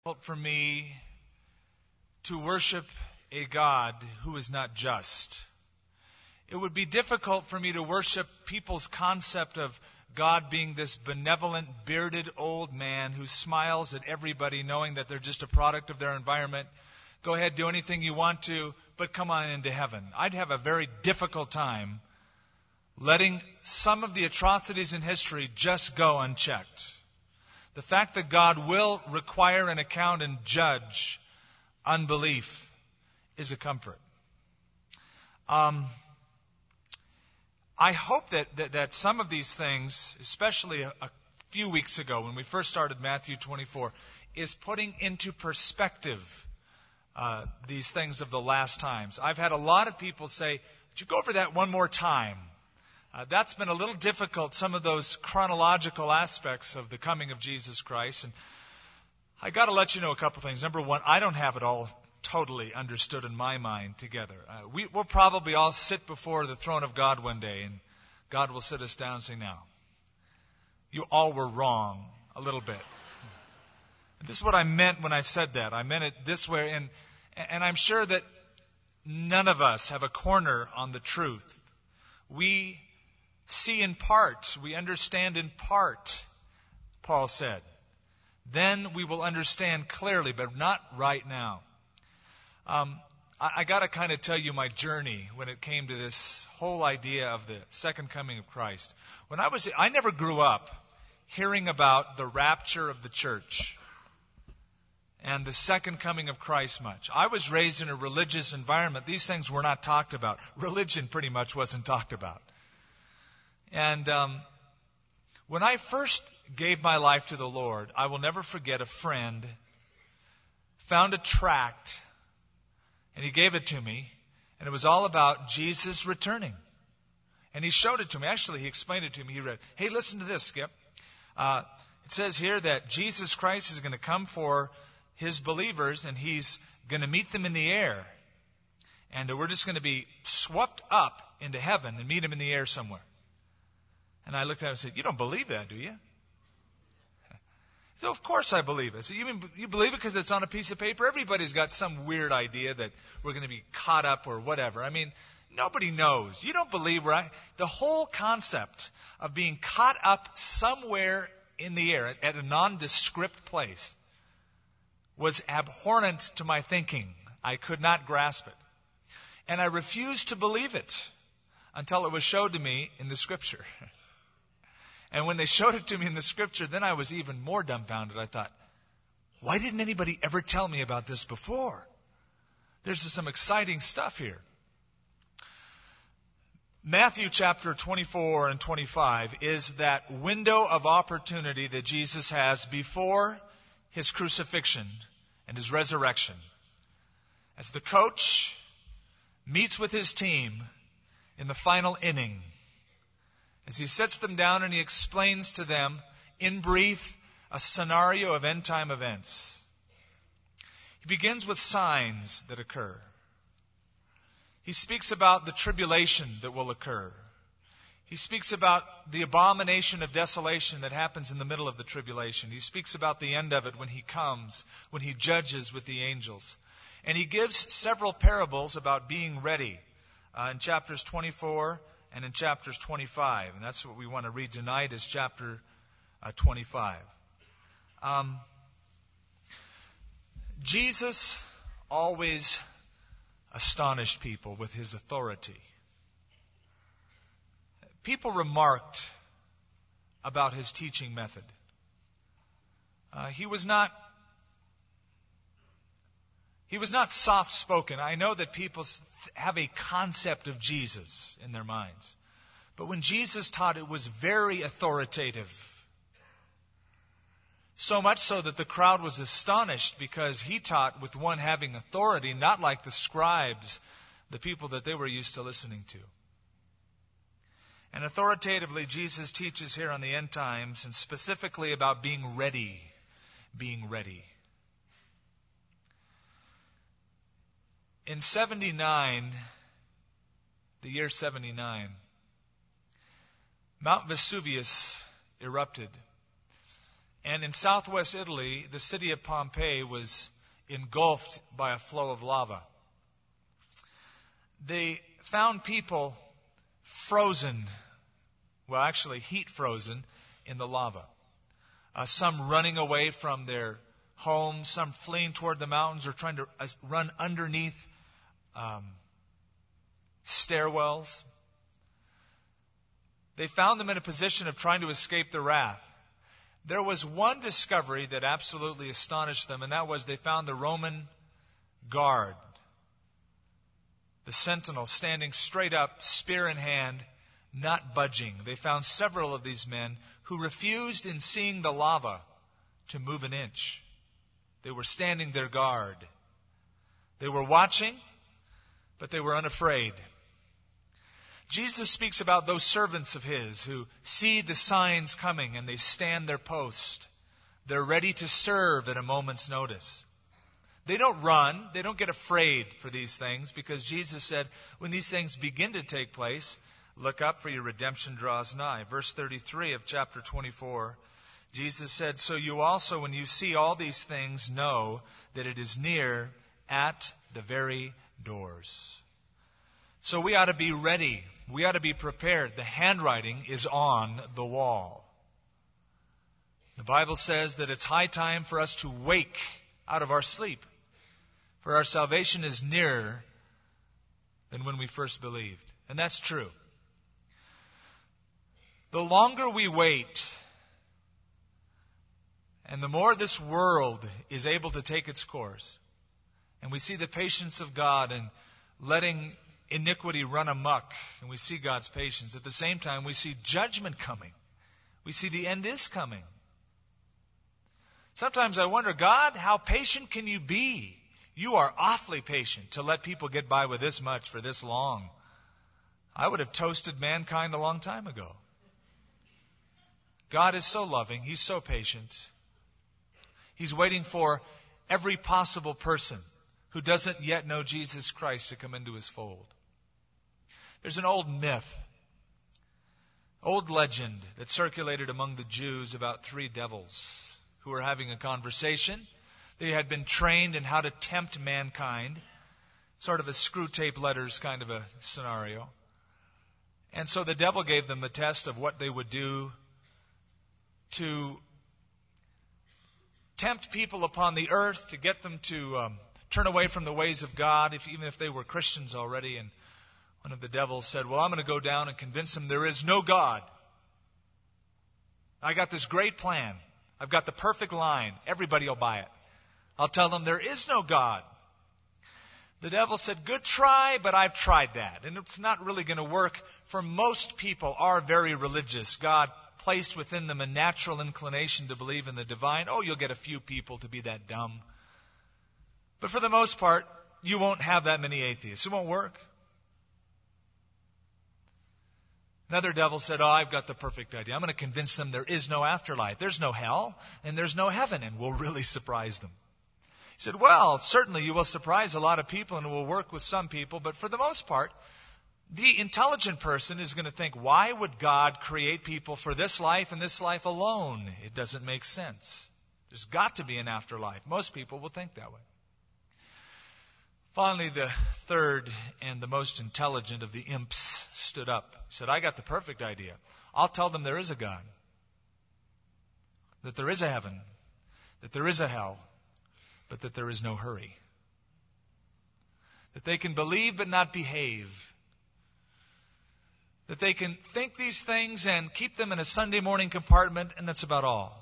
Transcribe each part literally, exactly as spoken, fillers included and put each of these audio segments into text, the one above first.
difficult for me to worship a God who is not just. It would be difficult for me to worship people's concept of God being this benevolent, bearded old man who smiles at everybody knowing that they're just a product of their environment. Go ahead, do anything you want to, but come on into heaven. I'd have a very difficult time letting some of the atrocities in history just go unchecked. The fact that God will require an account and judge unbelief is a comfort. Um, I hope that, that, that some of these things, especially a, a few weeks ago when we first started Matthew twenty-four, is putting into perspective uh, these things of the last times. I've had a lot of people say, "Would you go over that one more time?" Uh, that's been a little difficult, some of those chronological aspects of the coming of Jesus Christ. And I got to let you know a couple things. Number one, I don't have it all totally understood in my mind together. Uh, we, we'll probably all sit before the throne of God one day, and God will sit us down and say, "Now, you all were wrong a little bit." And this is what I meant when I said that. I meant it this way, and, and I'm sure that none of us have a corner on the truth. We see in part, we understand in part, Paul said. Then we will understand clearly, but not right now. Um, I, I got to kind of tell you my journey when it came to this whole idea of the second coming of Christ. When I was, I never grew up hearing about the rapture of the church and the second coming of Christ much. I was raised in a religious environment. These things were not talked about. Religion pretty much wasn't talked about. And um, when I first gave my life to the Lord, I will never forget a friend found a tract, and he gave it to me, and it was all about Jesus returning. And he showed it to me. Actually, he explained it to me. He read, "Hey, listen to this, Skip. Uh, it says here that Jesus Christ is going to come for His believers, and He's going to meet them in the air. And we're just going to be swept up into heaven and meet Him in the air somewhere." And I looked at him and said, "You don't believe that, do you?" So of course I believe it. So you mean you believe it because it's on a piece of paper? Everybody's got some weird idea that we're going to be caught up or whatever. I mean, nobody knows. You don't believe, right? The whole concept of being caught up somewhere in the air at a nondescript place was abhorrent to my thinking. I could not grasp it. And I refused to believe it until it was showed to me in the Scripture. And when they showed it to me in the Scripture, then I was even more dumbfounded. I thought, why didn't anybody ever tell me about this before? There's some exciting stuff here. Matthew chapter twenty-four and twenty-five is that window of opportunity that Jesus has before His crucifixion and His resurrection. As the coach meets with his team in the final inning, as he sits them down and he explains to them, in brief, a scenario of end-time events. He begins with signs that occur. He speaks about the tribulation that will occur. He speaks about the abomination of desolation that happens in the middle of the tribulation. He speaks about the end of it when He comes, when He judges with the angels. And He gives several parables about being ready uh, in chapters twenty-four and in chapters twenty-five. And that's what we want to read tonight is chapter uh, twenty-five. Um, Jesus always astonished people with His authority. People remarked about His teaching method. Uh, he was not he was not soft-spoken. I know that people have a concept of Jesus in their minds. But when Jesus taught, it was very authoritative. So much so that the crowd was astonished because He taught with one having authority, not like the scribes, the people that they were used to listening to. And authoritatively, Jesus teaches here on the end times, and specifically about being ready. Being ready. In seventy-nine, the year And in southwest Italy, the city of Pompeii was engulfed by a flow of lava. They found people frozen, well, actually heat frozen in the lava. Uh, some running away from their homes, some fleeing toward the mountains or trying to uh, run underneath um, stairwells. They found them in a position of trying to escape the wrath. There was one discovery that absolutely astonished them, and that was they found the Roman guard, the sentinel, standing straight up, spear in hand, not budging. They found several of these men who refused, in seeing the lava, to move an inch. They were standing their guard. They were watching, but they were unafraid. Jesus speaks about those servants of His who see the signs coming and they stand their post. They're ready to serve at a moment's notice. They don't run. They don't get afraid for these things, because Jesus said, when these things begin to take place, look up, for your redemption draws nigh. Verse thirty-three of chapter twenty-four, Jesus said, so you also, when you see all these things, know that it is near, at the very doors. So we ought to be ready. We ought to be prepared. The handwriting is on the wall. The Bible says that it's high time for us to wake out of our sleep, for our salvation is nearer than when we first believed. And that's true. The longer we wait, and the more this world is able to take its course, and we see the patience of God in letting iniquity run amok, and we see God's patience. At the same time, we see judgment coming. We see the end is coming. Sometimes I wonder, God, how patient can you be? You are awfully patient to let people get by with this much for this long. I would have toasted mankind a long time ago. God is so loving. He's so patient. He's waiting for every possible person who doesn't yet know Jesus Christ to come into His fold. There's an old myth, old legend that circulated among the Jews about three devils who were having a conversation. They had been trained in how to tempt mankind, sort of a screw tape letters kind of a scenario. And so the devil gave them the test of what they would do to tempt people upon the earth, to get them to um, turn away from the ways of God, if, even if they were Christians already. And one of the devils said, well, I'm going to go down and convince them there is no God. I got this great plan. I've got the perfect line. Everybody will buy it. I'll tell them there is no God. The devil said, good try, but I've tried that. And it's not really going to work, for most people are very religious. God placed within them a natural inclination to believe in the divine. Oh, you'll get a few people to be that dumb. But for the most part, you won't have that many atheists. It won't work. Another devil said, oh, I've got the perfect idea. I'm going to convince them there is no afterlife. There's no hell, and there's no heaven, and we'll really surprise them. He said, well, certainly you will surprise a lot of people, and it will work with some people, but for the most part, the intelligent person is going to think, why would God create people for this life and this life alone? It doesn't make sense. There's got to be an afterlife. Most people will think that way. Finally, the third and the most intelligent of the imps stood up. He said, I got the perfect idea. I'll tell them there is a God, that there is a heaven, that there is a hell, but that there is no hurry. That they can believe but not behave. That they can think these things and keep them in a Sunday morning compartment, and that's about all.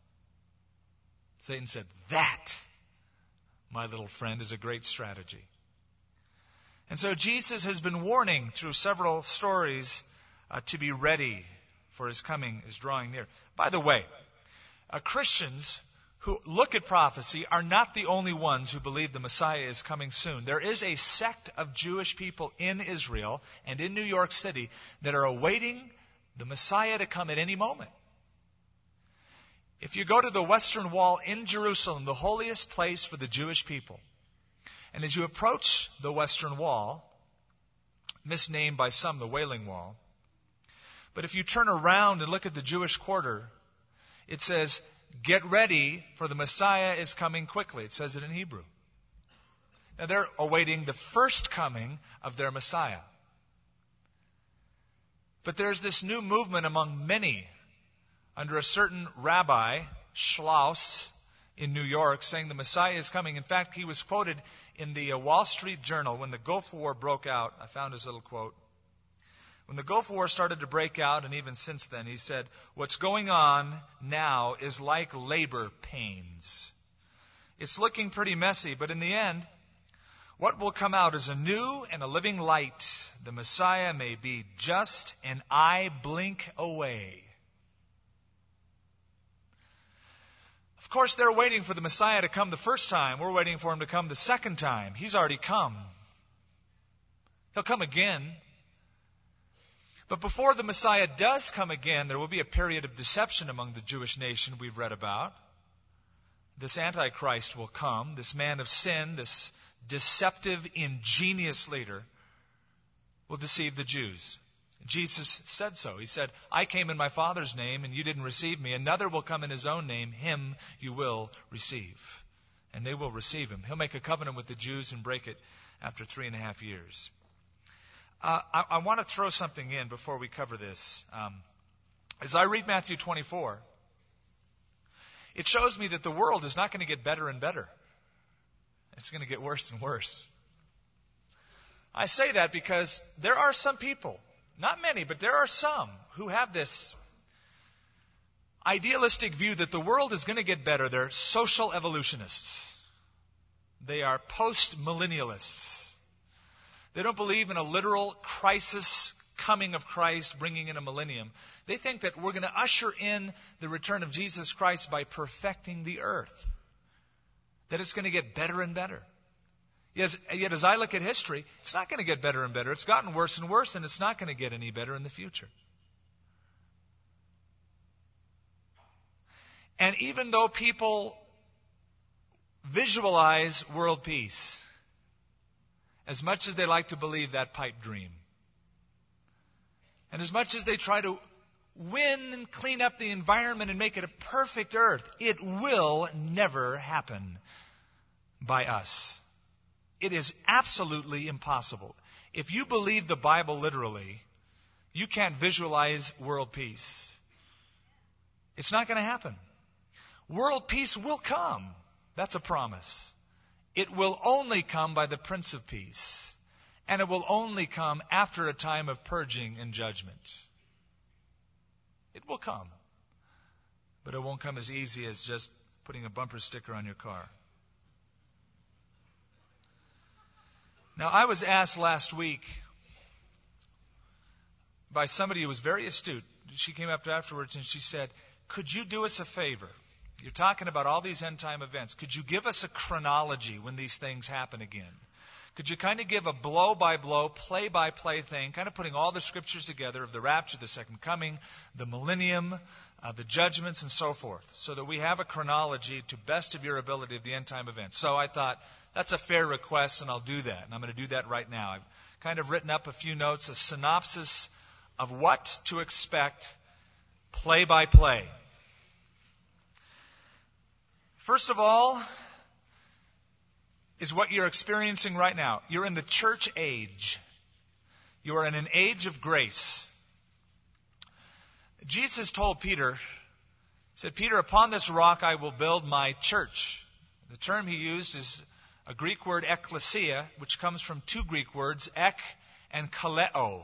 Satan said, that, my little friend, is a great strategy. And so Jesus has been warning through several stories uh, to be ready, for His coming is drawing near. By the way, uh, Christians who look at prophecy are not the only ones who believe the Messiah is coming soon. There is a sect of Jewish people in Israel and in New York City that are awaiting the Messiah to come at any moment. If you go to the Western Wall in Jerusalem, the holiest place for the Jewish people, and as you approach the Western Wall, misnamed by some the Wailing Wall, but if you turn around and look at the Jewish quarter, it says, get ready, for the Messiah is coming quickly. It says it in Hebrew. Now they're awaiting the first coming of their Messiah. But there's this new movement among many under a certain rabbi, Schloss, in New York, saying the Messiah is coming. In fact, he was quoted in the uh, Wall Street Journal when the Gulf War broke out. I found his little quote. When the Gulf War started to break out, and even since then, he said, "What's going on now is like labor pains. It's looking pretty messy, but in the end, what will come out is a new and a living light. The Messiah may be just an eye blink away." Of course, they're waiting for the Messiah to come the first time. We're waiting for him to come the second time. He's already come. He'll come again. But before the Messiah does come again, there will be a period of deception among the Jewish nation we've read about. This Antichrist will come, this man of sin, this deceptive, ingenious leader, will deceive the Jews. Jesus said so. He said, "I came in my Father's name, and you didn't receive me. Another will come in his own name. Him you will receive." And they will receive him. He'll make a covenant with the Jews and break it after three and a half years. Uh, I, I want to throw something in before we cover this. Um, as I read Matthew twenty-four, it shows me that the world is not going to get better and better. It's going to get worse and worse. I say that because there are some people, not many, but there are some who have this idealistic view that the world is going to get better. They're social evolutionists. They are post-millennialists. They don't believe in a literal crisis coming of Christ, bringing in a millennium. They think that we're going to usher in the return of Jesus Christ by perfecting the earth. That it's going to get better and better. Yes, yet as I look at history, it's not going to get better and better. It's gotten worse and worse, and it's not going to get any better in the future. And even though people visualize world peace, as much as they like to believe that pipe dream, and as much as they try to win and clean up the environment and make it a perfect earth, it will never happen by us. It is absolutely impossible. If you believe the Bible literally, you can't visualize world peace. It's not going to happen. World peace will come. That's a promise. It will only come by the Prince of Peace. And it will only come after a time of purging and judgment. It will come. But it won't come as easy as just putting a bumper sticker on your car. Now, I was asked last week by somebody who was very astute. She came up afterwards and she said, "Could you do us a favor? You're talking about all these end-time events. Could you give us a chronology when these things happen again? Could you kind of give a blow-by-blow, play-by-play thing, kind of putting all the scriptures together of the rapture, the second coming, the millennium, uh, the judgments, and so forth, so that we have a chronology to best of your ability of the end-time events?" So I thought, that's a fair request, and I'll do that. And I'm going to do that right now. I've kind of written up a few notes, a synopsis of what to expect play-by-play. First of all, is what you're experiencing right now. You're in the church age. You are in an age of grace. Jesus told Peter, he said, "Peter, upon this rock I will build my church." The term he used is a Greek word, ekklesia, which comes from two Greek words, ek and kaleo.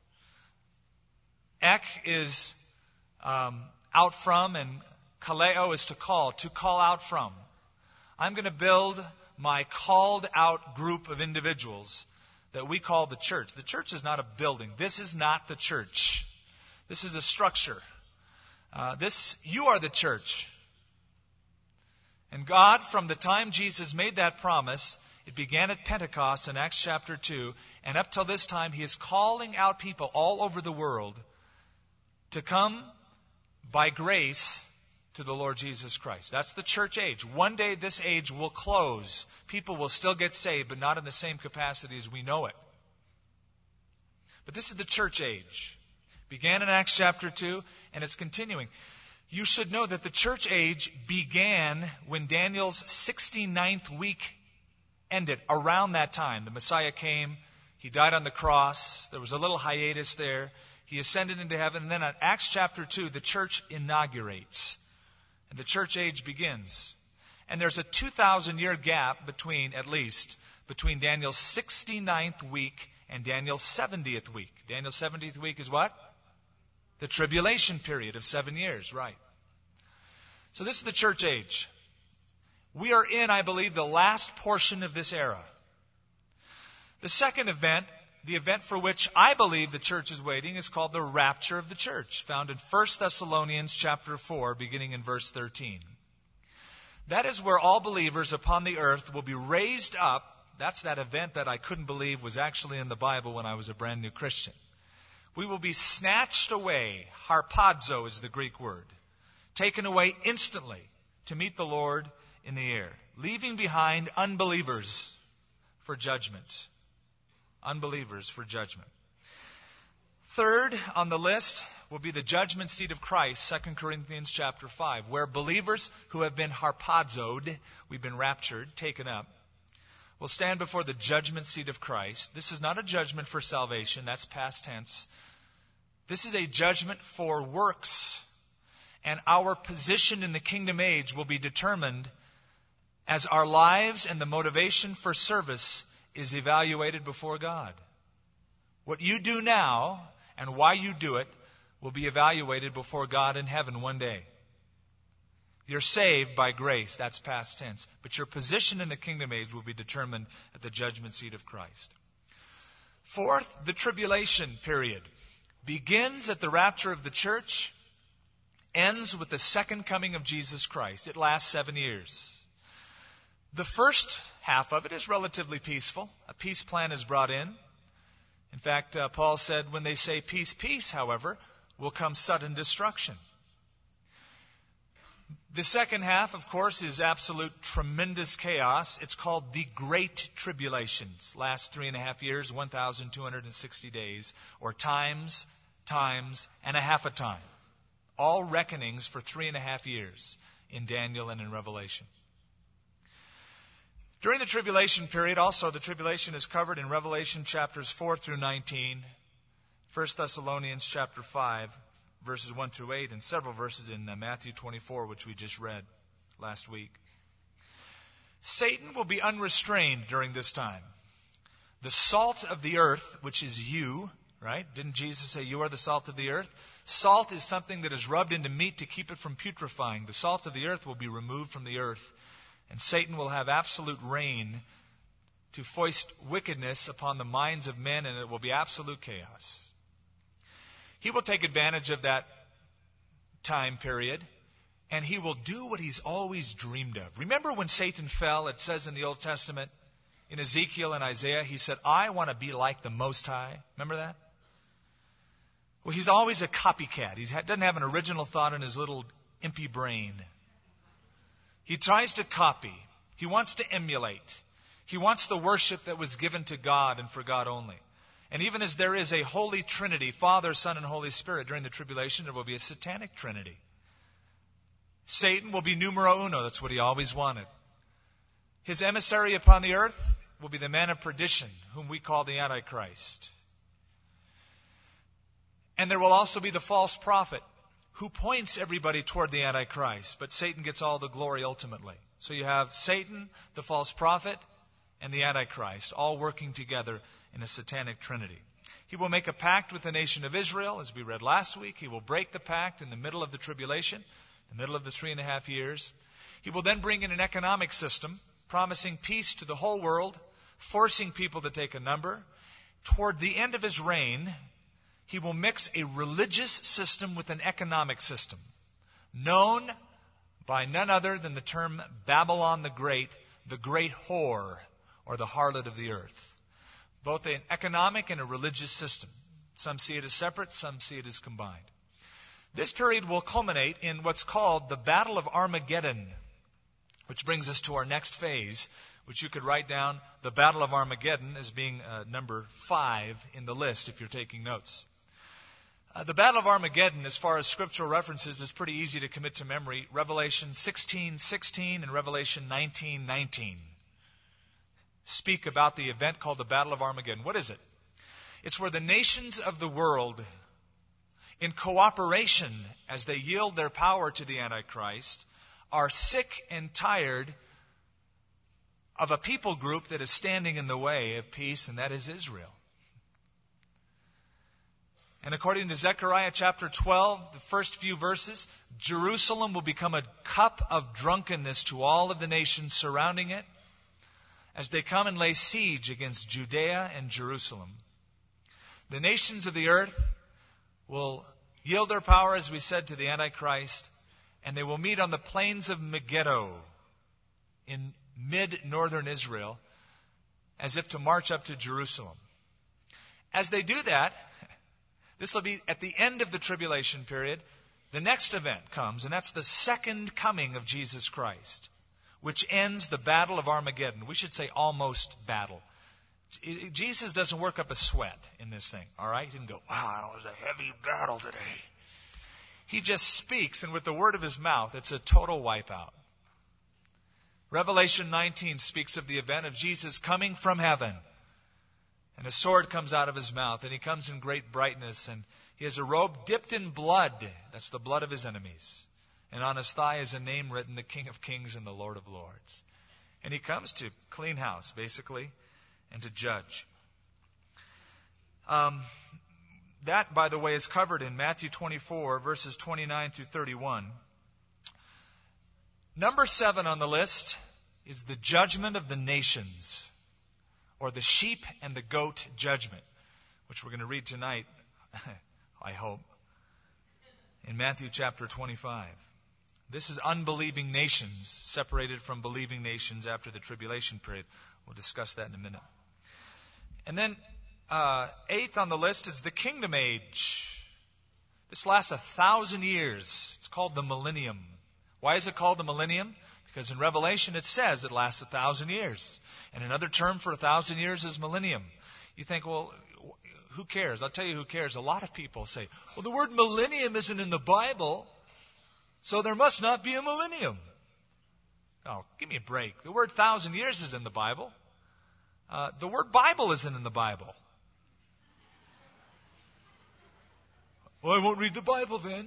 Ek is um, out from, and kaleo is to call, to call out from. I'm going to build my called out group of individuals that we call the church. The church is not a building. This is not the church. This is a structure. Uh, this, you are the church. And God, from the time Jesus made that promise, it began at Pentecost in Acts chapter two, and up till this time, He is calling out people all over the world to come by grace to the Lord Jesus Christ. That's the church age. One day this age will close. People will still get saved, but not in the same capacity as we know it. But this is the church age. Began in Acts chapter two, and it's continuing. You should know that the church age began when Daniel's sixty-ninth week ended. Around that time, the Messiah came. He died on the cross. There was a little hiatus there. He ascended into heaven. And then in Acts chapter two, the church inaugurates. And the church age begins. And there's a two thousand year gap between, at least, between Daniel's sixty-ninth week and Daniel's seventieth week. Daniel's seventieth week is what? The tribulation period of seven years, right. So this is the church age. We are in, I believe, the last portion of this era. The second event, the event for which I believe the church is waiting, is called the rapture of the church, found in First Thessalonians chapter four, beginning in verse thirteen. That is where all believers upon the earth will be raised up. That's that event that I couldn't believe was actually in the Bible when I was a brand new Christian. We will be snatched away, harpazo is the Greek word, taken away instantly to meet the Lord in the air, leaving behind unbelievers for judgment. Unbelievers for judgment. Third on the list will be the judgment seat of Christ, Second Corinthians chapter five, where believers who have been harpazoed, we've been raptured, taken up, will stand before the judgment seat of Christ. This is not a judgment for salvation, that's past tense. This is a judgment for works. And our position in the kingdom age will be determined as our lives and the motivation for service is evaluated before God. What you do now and why you do it will be evaluated before God in heaven one day. You're saved by grace, that's past tense. But your position in the kingdom age will be determined at the judgment seat of Christ. Fourth, the tribulation period begins at the rapture of the church, ends with the second coming of Jesus Christ. It lasts seven years. The first half of it is relatively peaceful. A peace plan is brought in. In fact, uh, Paul said, when they say peace, peace, however, will come sudden destruction. The second half, of course, is absolute tremendous chaos. It's called the Great Tribulations. Last three and a half years, one thousand two hundred sixty days, or times, times, and a half a time. All reckonings for three and a half years in Daniel and in Revelation. During the tribulation period, also, the tribulation is covered in Revelation chapters four through nineteen, First Thessalonians chapter five, verses one through eight, and several verses in uh, Matthew twenty-four, which we just read last week. Satan will be unrestrained during this time. The salt of the earth, which is you, right? Didn't Jesus say you are the salt of the earth? Salt is something that is rubbed into meat to keep it from putrefying. The salt of the earth will be removed from the earth, and Satan will have absolute reign to foist wickedness upon the minds of men, and it will be absolute chaos. He will take advantage of that time period, and he will do what he's always dreamed of. Remember when Satan fell, it says in the Old Testament, in Ezekiel and Isaiah, he said, I want to be like the Most High. Remember that? Well, he's always a copycat. He doesn't have an original thought in his little impy brain. He tries to copy. He wants to emulate. He wants the worship that was given to God and for God only. And even as there is a holy trinity, Father, Son, and Holy Spirit, during the tribulation, there will be a satanic trinity. Satan will be numero uno. That's what he always wanted. His emissary upon the earth will be the man of perdition, whom we call the Antichrist. And there will also be the false prophet, who points everybody toward the Antichrist, but Satan gets all the glory ultimately. So you have Satan, the false prophet, and the Antichrist, all working together in a satanic trinity. He will make a pact with the nation of Israel, as we read last week. He will break the pact in the middle of the tribulation, the middle of the three and a half years. He will then bring in an economic system, promising peace to the whole world, forcing people to take a number. Toward the end of his reign, he will mix a religious system with an economic system, known by none other than the term Babylon the Great, the great whore, or the harlot of the earth. Both an economic and a religious system. Some see it as separate, some see it as combined. This period will culminate in what's called the Battle of Armageddon, which brings us to our next phase, which you could write down the Battle of Armageddon as being uh, number five in the list if you're taking notes. Uh, the Battle of Armageddon, as far as scriptural references, is pretty easy to commit to memory. Revelation sixteen sixteen and Revelation nineteen nineteen speak about the event called the Battle of Armageddon. What is it? It's where the nations of the world, in cooperation as they yield their power to the Antichrist, are sick and tired of a people group that is standing in the way of peace, and that is Israel. And according to Zechariah chapter twelve, the first few verses, Jerusalem will become a cup of drunkenness to all of the nations surrounding it as they come and lay siege against Judea and Jerusalem. The nations of the earth will yield their power, as we said, to the Antichrist, and they will meet on the plains of Megiddo in mid-northern Israel as if to march up to Jerusalem. As they do that, this will be at the end of the tribulation period. The next event comes, and that's the second coming of Jesus Christ, which ends the Battle of Armageddon. We should say almost battle. Jesus doesn't work up a sweat in this thing, all right? He didn't go, wow, it was a heavy battle today. He just speaks, and with the word of his mouth, it's a total wipeout. Revelation nineteen speaks of the event of Jesus coming from heaven. And a sword comes out of his mouth, and he comes in great brightness, and he has a robe dipped in blood. That's the blood of his enemies. And on his thigh is a name written, the King of Kings and the Lord of Lords. And he comes to clean house, basically, and to judge. Um, that, by the way, is covered in Matthew twenty-four, verses twenty-nine through thirty-one. Number seven on the list is the judgment of the nations, or the sheep and the goat judgment, which we're going to read tonight, I hope, in Matthew chapter twenty-five. This is unbelieving nations separated from believing nations after the tribulation period. We'll discuss that in a minute. And then uh, eighth on the list is the kingdom age. This lasts a thousand years. It's called the millennium. Why is it called the millennium? Because in Revelation it says it lasts a thousand years. And another term for a thousand years is millennium. You think, well, who cares? I'll tell you who cares. A lot of people say, well, the word millennium isn't in the Bible, so there must not be a millennium. Oh, give me a break. The word thousand years is in the Bible. Uh, the word Bible isn't in the Bible. Well, I won't read the Bible then.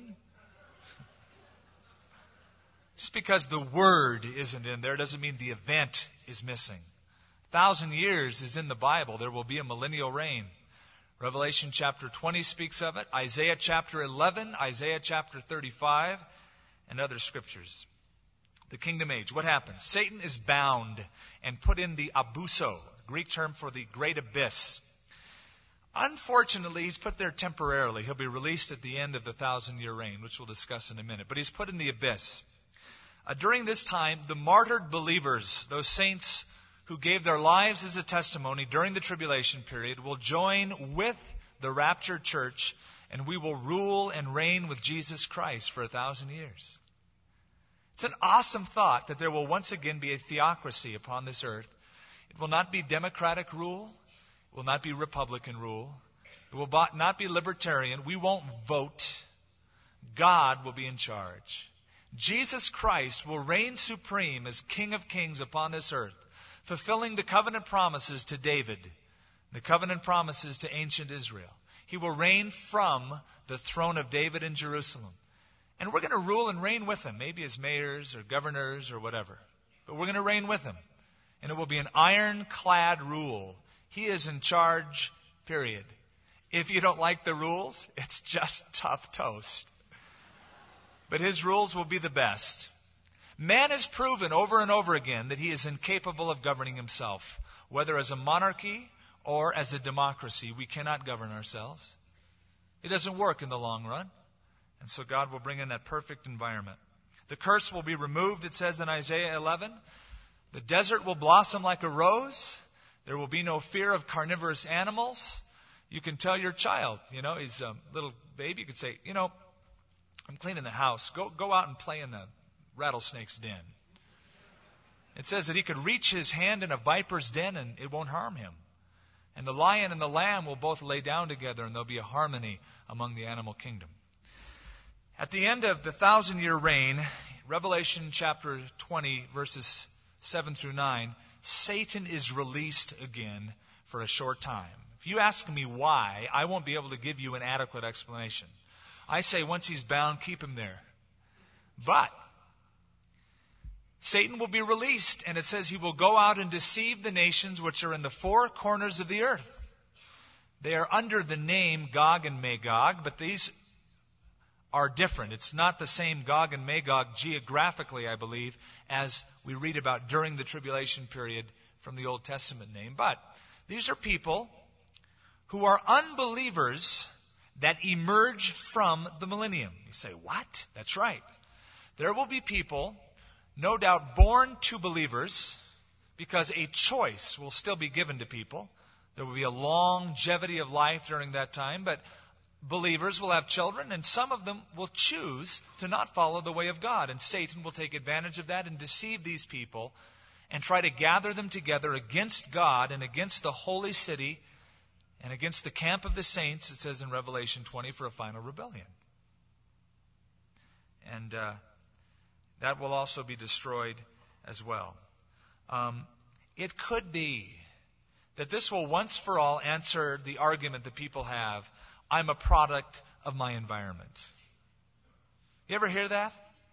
Just because the word isn't in there doesn't mean the event is missing. Thousand years is in the Bible. There will be a millennial reign. Revelation chapter twenty speaks of it. Isaiah chapter eleven, Isaiah chapter thirty-five, and other scriptures. The kingdom age. What happens? Satan is bound and put in the abuso, Greek term for the great abyss. Unfortunately, he's put there temporarily. He'll be released at the end of the thousand-year reign, which we'll discuss in a minute. But he's put in the abyss. Uh, during this time, the martyred believers, those saints who gave their lives as a testimony during the tribulation period, will join with the raptured church, and we will rule and reign with Jesus Christ for a thousand years. It's an awesome thought that there will once again be a theocracy upon this earth. It will not be democratic rule. It will not be Republican rule. It will not be libertarian. We won't vote. God will be in charge. Jesus Christ will reign supreme as King of Kings upon this earth, fulfilling the covenant promises to David, the covenant promises to ancient Israel. He will reign from the throne of David in Jerusalem. And we're going to rule and reign with him, maybe as mayors or governors or whatever. But we're going to reign with him. And it will be an ironclad rule. He is in charge, period. If you don't like the rules, it's just tough toast. But his rules will be the best. Man has proven over and over again that he is incapable of governing himself. Whether as a monarchy or as a democracy, we cannot govern ourselves. It doesn't work in the long run. And so God will bring in that perfect environment. The curse will be removed, it says in Isaiah eleven. The desert will blossom like a rose. There will be no fear of carnivorous animals. You can tell your child, you know, he's a little baby, you could say, you know, I'm cleaning the house. Go, go out and play in the rattlesnake's den. It says that he could reach his hand in a viper's den and it won't harm him. And the lion and the lamb will both lay down together, and there'll be a harmony among the animal kingdom. At the end of the thousand-year reign, Revelation chapter twenty, verses seven through nine, Satan is released again for a short time. If you ask me why, I won't be able to give you an adequate explanation. I say once he's bound, keep him there. But Satan will be released, and it says he will go out and deceive the nations which are in the four corners of the earth. They are under the name Gog and Magog, but these are different. It's not the same Gog and Magog geographically, I believe, as we read about during the tribulation period from the Old Testament name. But these are people who are unbelievers that emerge from the millennium. You say, what? That's right. There will be people, no doubt, born to believers, because a choice will still be given to people. There will be a longevity of life during that time, but believers will have children, and some of them will choose to not follow the way of God. And Satan will take advantage of that and deceive these people and try to gather them together against God and against the holy city and against the camp of the saints, it says in Revelation twenty, for a final rebellion. And uh, that will also be destroyed as well. Um, it could be that this will once for all answer the argument that people have, I'm a product of my environment. You ever hear that?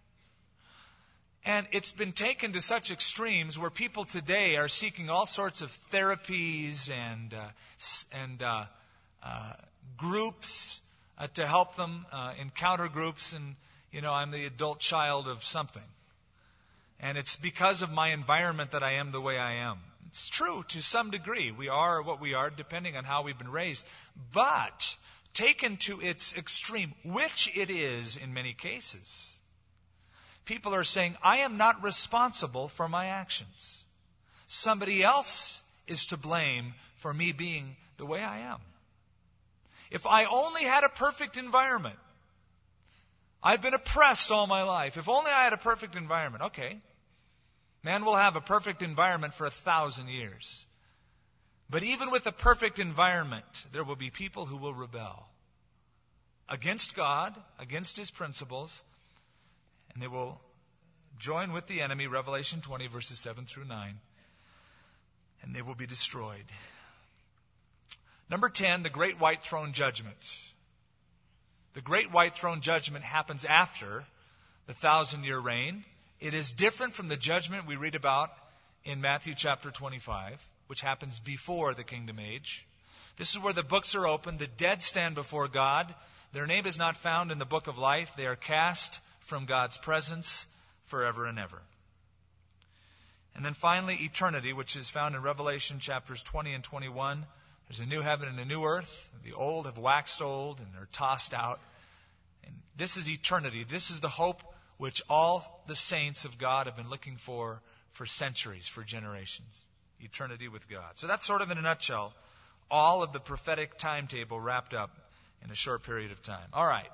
And it's been taken to such extremes where people today are seeking all sorts of therapies and uh, and uh, uh, groups uh, to help them, uh, encounter groups, and you know, I'm the adult child of something. And it's because of my environment that I am the way I am. It's true to some degree. We are what we are depending on how we've been raised. But taken to its extreme, which it is in many cases, people are saying, I am not responsible for my actions. Somebody else is to blame for me being the way I am. If I only had a perfect environment, I've been oppressed all my life. If only I had a perfect environment. Okay. Man will have a perfect environment for a thousand years. But even with a perfect environment, there will be people who will rebel against God, against His principles, and they will join with the enemy, Revelation twenty, verses seven through nine, and they will be destroyed. Number ten, the Great White Throne Judgment. The Great White Throne Judgment happens after the thousand-year reign. It is different from the judgment we read about in Matthew chapter twenty-five, which happens before the kingdom age. This is where the books are opened. The dead stand before God. Their name is not found in the book of life. They are cast from God's presence forever and ever. And then finally, eternity, which is found in Revelation chapters twenty and twenty-one. There's a new heaven and a new earth. The old have waxed old and are tossed out. And this is eternity. This is the hope which all the saints of God have been looking for for centuries, for generations. Eternity with God. So that's sort of in a nutshell all of the prophetic timetable wrapped up in a short period of time. All right.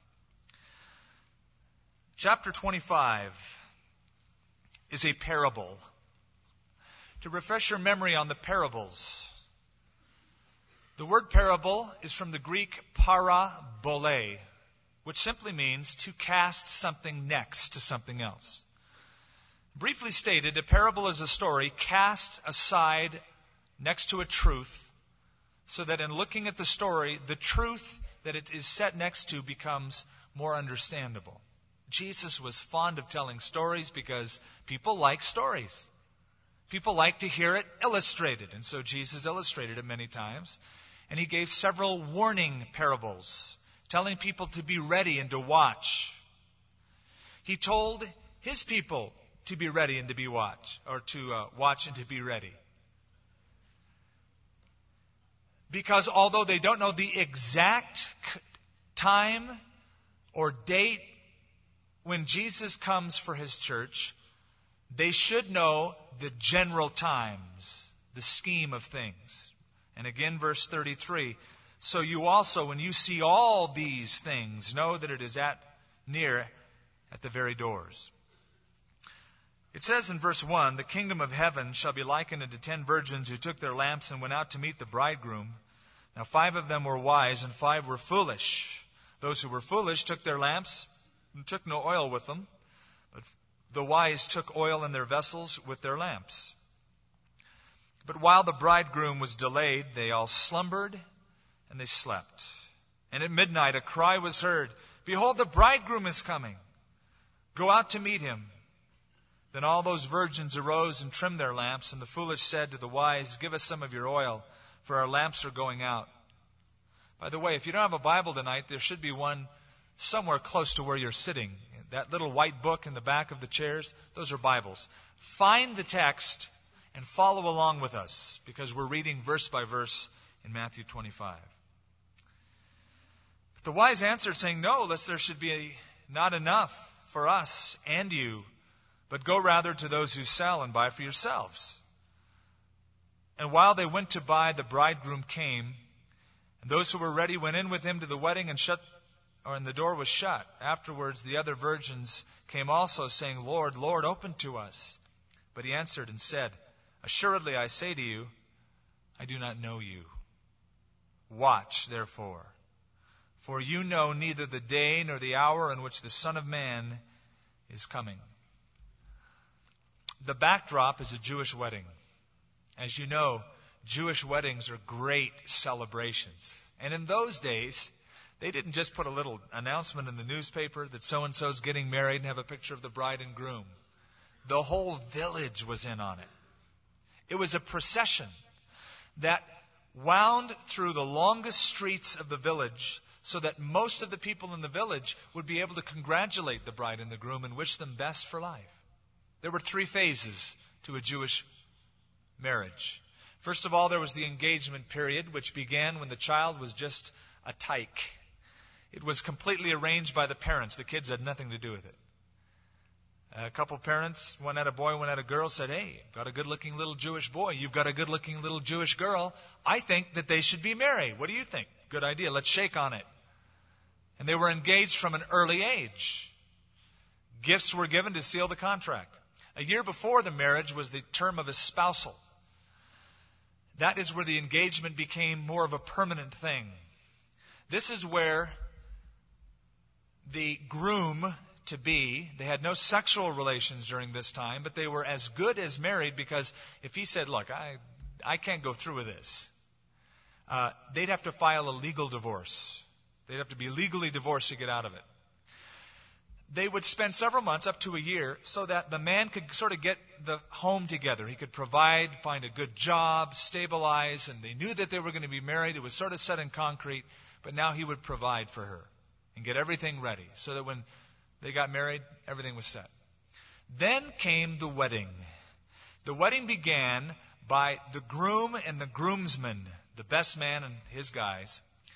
Chapter twenty-five is a parable. To refresh your memory on the parables, the word parable is from the Greek parabole, which simply means to cast something next to something else. Briefly stated, a parable is a story cast aside next to a truth, so that in looking at the story, the truth that it is set next to becomes more understandable. Jesus was fond of telling stories because people like stories. People like to hear it illustrated, and so Jesus illustrated it many times. And he gave several warning parables, telling people to be ready and to watch. He told his people to be ready and to be watch, or to uh, watch and to be ready. Because although they don't know the exact time or date when Jesus comes for his church, they should know the general times, the scheme of things. And again, verse thirty-three, so you also, when you see all these things, know that it is at near at the very doors. It says in verse one, the kingdom of heaven shall be likened unto ten virgins who took their lamps and went out to meet the bridegroom. Now five of them were wise, and five were foolish. Those who were foolish took their lamps and took no oil with them, but the wise took oil in their vessels with their lamps. But while the bridegroom was delayed, they all slumbered and they slept. And at midnight a cry was heard, Behold, the bridegroom is coming. Go out to meet him. Then all those virgins arose and trimmed their lamps, and the foolish said to the wise, Give us some of your oil, for our lamps are going out. By the way, if you don't have a Bible tonight, there should be one somewhere close to where you're sitting. That little white book in the back of the chairs, those are Bibles. Find the text and follow along with us, because we're reading verse by verse in Matthew twenty-five. But the wise answered, saying, No, lest there should be not enough for us and you, but go rather to those who sell and buy for yourselves. And while they went to buy, the bridegroom came, and those who were ready went in with him to the wedding, and shut, or and the door was shut. Afterwards the other virgins came also, saying, Lord, Lord, open to us. But he answered and said, Assuredly I say to you, I do not know you. Watch, therefore, for you know neither the day nor the hour in which the Son of Man is coming. The backdrop is a Jewish wedding. As you know, Jewish weddings are great celebrations. And in those days, they didn't just put a little announcement in the newspaper that so-and-so's getting married and have a picture of the bride and groom. The whole village was in on it. It was a procession that wound through the longest streets of the village so that most of the people in the village would be able to congratulate the bride and the groom and wish them best for life. There were three phases to a Jewish marriage. First of all, there was the engagement period, which began when the child was just a tyke. It was completely arranged by the parents. The kids had nothing to do with it. A couple parents, one had a boy, one had a girl, said, Hey, you've got a good-looking little Jewish boy. You've got a good-looking little Jewish girl. I think that they should be married. What do you think? Good idea. Let's shake on it. And they were engaged from an early age. Gifts were given to seal the contract. A year before the marriage was the term of espousal. That is where the engagement became more of a permanent thing. This is where the groom to be, they had no sexual relations during this time, but they were as good as married, because if he said, look, I, I can't go through with this, uh, they'd have to file a legal divorce. They'd have to be legally divorced to get out of it. They would spend several months, up to a year, so that the man could sort of get the home together. He could provide, find a good job, stabilize, and they knew that they were going to be married. It was sort of set in concrete, but now he would provide for her and get everything ready so that when they got married, everything was set. Then came the wedding. The wedding began by the groom and the groomsmen, the best man and his guys,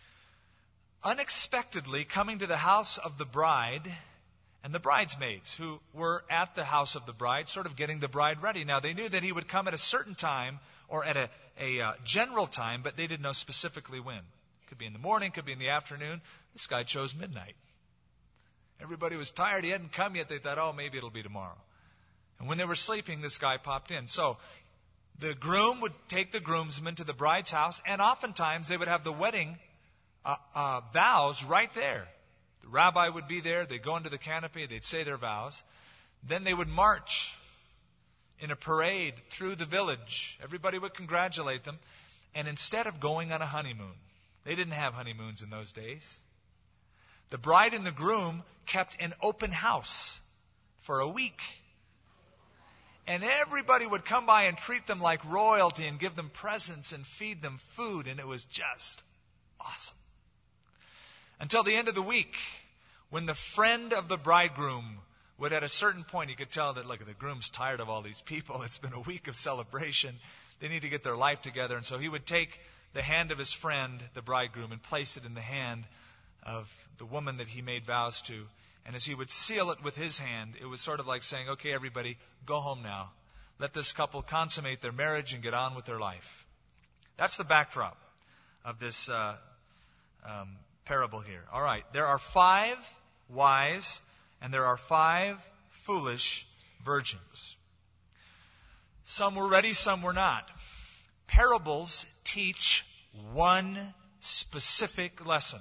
unexpectedly coming to the house of the bride and the bridesmaids, who were at the house of the bride, sort of getting the bride ready. Now, they knew that he would come at a certain time or at a, a uh, general time, but they didn't know specifically when. Could be in the morning, could be in the afternoon. This guy chose midnight. Everybody was tired. He hadn't come yet. They thought, oh, maybe it'll be tomorrow. And when they were sleeping, this guy popped in. So the groom would take the groomsmen to the bride's house, and oftentimes they would have the wedding uh, uh, vows right there. The rabbi would be there. They'd go into the canopy. They'd say their vows. Then they would march in a parade through the village. Everybody would congratulate them. And instead of going on a honeymoon, they didn't have honeymoons in those days. The bride and the groom kept an open house for a week. And everybody would come by and treat them like royalty and give them presents and feed them food. And it was just awesome. Until the end of the week, when the friend of the bridegroom would, at a certain point, you could tell that, look, the groom's tired of all these people. It's been a week of celebration. They need to get their life together. And so he would take the hand of his friend, the bridegroom, and place it in the hand of the woman that he made vows to. And as he would seal it with his hand, it was sort of like saying, okay, everybody, go home now. Let this couple consummate their marriage and get on with their life. That's the backdrop of this uh, um, parable here. All right, there are five wise and there are five foolish virgins. Some were ready, some were not. Parables teach one specific lesson.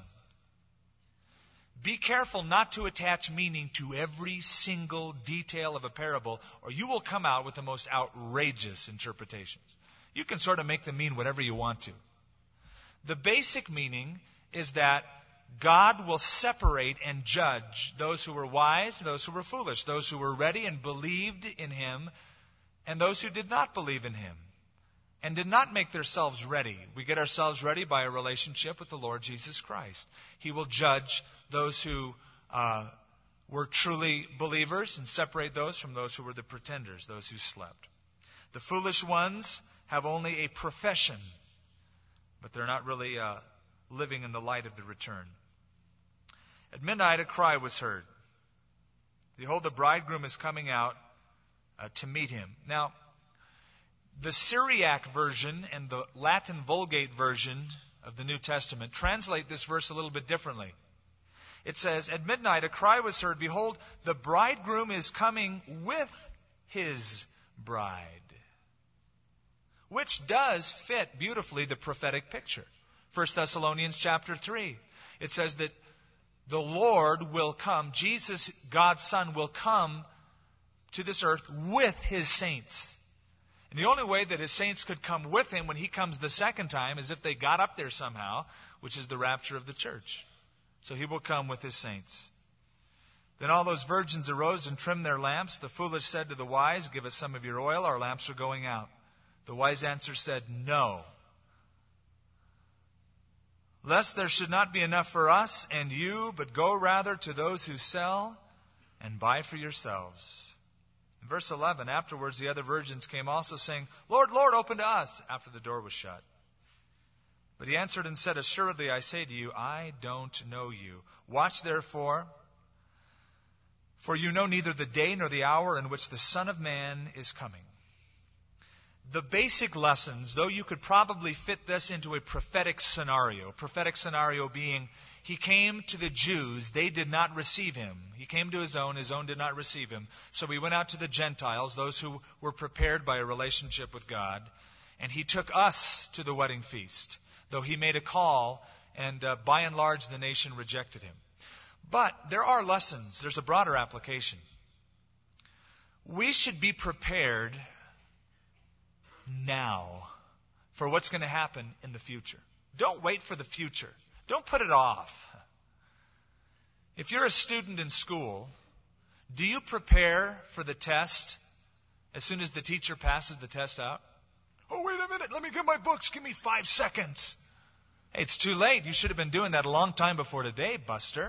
Be careful not to attach meaning to every single detail of a parable, or you will come out with the most outrageous interpretations. You can sort of make them mean whatever you want to. The basic meaning is that God will separate and judge those who were wise and those who were foolish, those who were ready and believed in Him, and those who did not believe in Him and did not make themselves ready. We get ourselves ready by a relationship with the Lord Jesus Christ. He will judge those who uh, were truly believers and separate those from those who were the pretenders, those who slept. The foolish ones have only a profession, but they're not really uh, living in the light of the return. At midnight a cry was heard. Behold, the bridegroom is coming out uh, to meet him. Now, the Syriac version and the Latin Vulgate version of the New Testament translate this verse a little bit differently. It says, at midnight a cry was heard, behold, the bridegroom is coming with his bride. Which does fit beautifully the prophetic picture. First Thessalonians chapter three. It says that the Lord will come, Jesus, God's Son, will come to this earth with His saints. And the only way that His saints could come with Him when He comes the second time is if they got up there somehow, which is the rapture of the church. So He will come with His saints. Then all those virgins arose and trimmed their lamps. The foolish said to the wise, give us some of your oil, our lamps are going out. The wise answer said, no. Lest there should not be enough for us and you, but go rather to those who sell and buy for yourselves. In verse eleven, afterwards the other virgins came also, saying, Lord, Lord, open to us, after the door was shut. But he answered and said, assuredly I say to you, I don't know you. Watch therefore, for you know neither the day nor the hour in which the Son of Man is coming. The basic lessons, though you could probably fit this into a prophetic scenario, prophetic scenario being, He came to the Jews, they did not receive Him. He came to His own, His own did not receive Him. So He went out to the Gentiles, those who were prepared by a relationship with God, and He took us to the wedding feast, though He made a call, and uh, by and large the nation rejected Him. But there are lessons, there's a broader application. We should be prepared now for what's going to happen in the future. Don't wait for the future. Don't put it off. If you're a student in school, do you prepare for the test as soon as the teacher passes the test out? Oh, wait a minute. Let me get my books. Give me five seconds. Hey, it's too late. You should have been doing that a long time before today, Buster.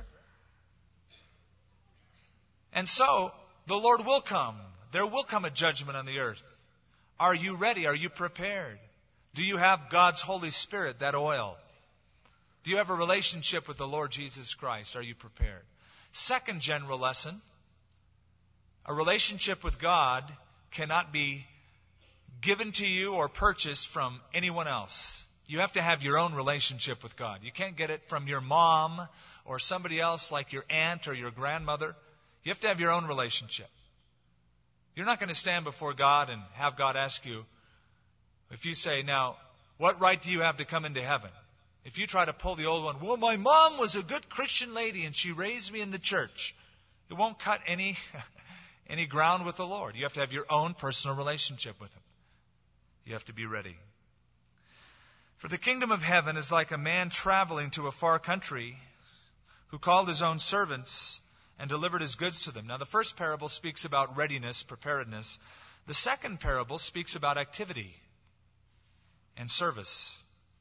And so, the Lord will come. There will come a judgment on the earth. Are you ready? Are you prepared? Do you have God's Holy Spirit, that oil? Do you have a relationship with the Lord Jesus Christ? Are you prepared? Second general lesson, a relationship with God cannot be given to you or purchased from anyone else. You have to have your own relationship with God. You can't get it from your mom or somebody else like your aunt or your grandmother. You have to have your own relationship. You're not going to stand before God and have God ask you, if you say, now, what right do you have to come into heaven? If you try to pull the old one, well, my mom was a good Christian lady and she raised me in the church. It won't cut any, any ground with the Lord. You have to have your own personal relationship with Him. You have to be ready. For the kingdom of heaven is like a man traveling to a far country who called his own servants and delivered his goods to them. Now, the first parable speaks about readiness, preparedness. The second parable speaks about activity and service.